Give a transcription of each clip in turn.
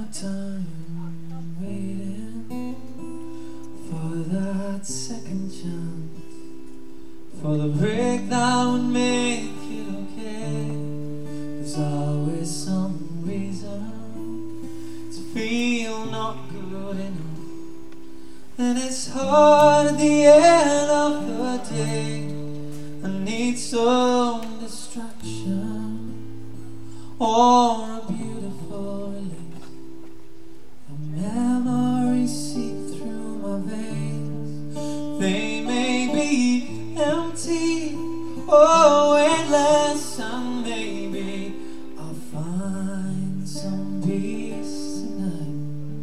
time waiting for that second chance, for the break that would make it okay. There's always some reason to feel not good enough, and it's hard at the end of the day. I need some distraction or a beautiful release. The memories seep through my veins. They may be empty or weightless, and maybe I'll find some peace tonight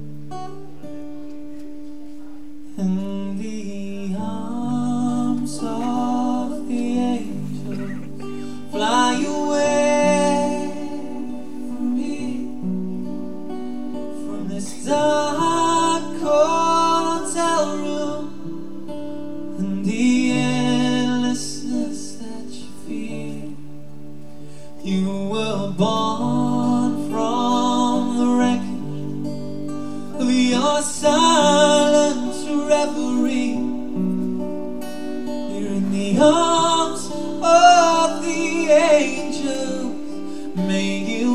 in the arms of the angels. Fly away from me, from this dark hotel room, and the endlessness that you feel. You were born from the wreckage of your silent reverie. You're in the arms of the angels. May you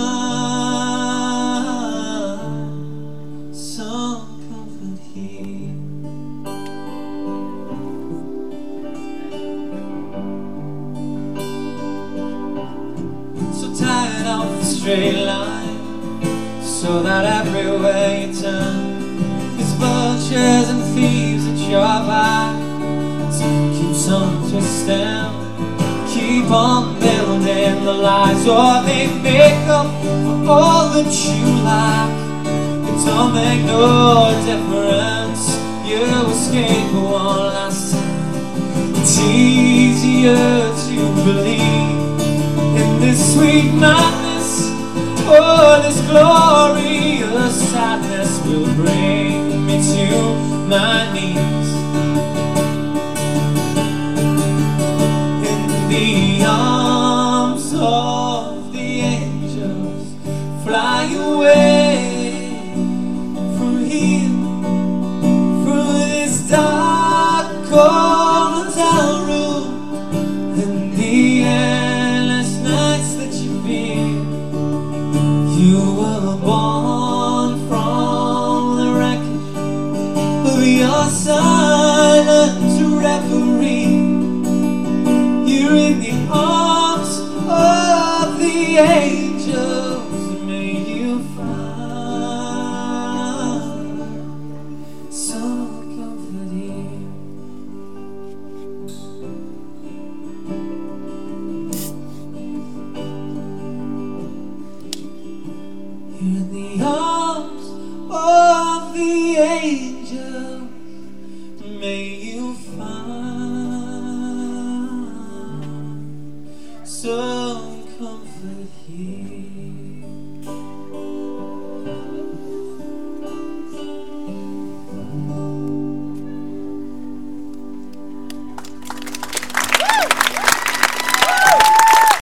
find some comfort here. So tired of the straight line, so that everywhere you turn, it's vultures and thieves at your back. So keep on twisting, keep on building the lies, or they make up for all that you lack. It don't make no difference, you escaped one last time. It's easier to believe in this sweet madness, oh, this glorious sadness will bring me to my knees. In the arms of the angels, fly away from here, from this dark hotel room, and the endless nights that you feel. You were born from the wreckage of your silent reverie. You're in the arms of the angels. May you find some comfort here. You're in the arms of the angels. May you find some comfort here.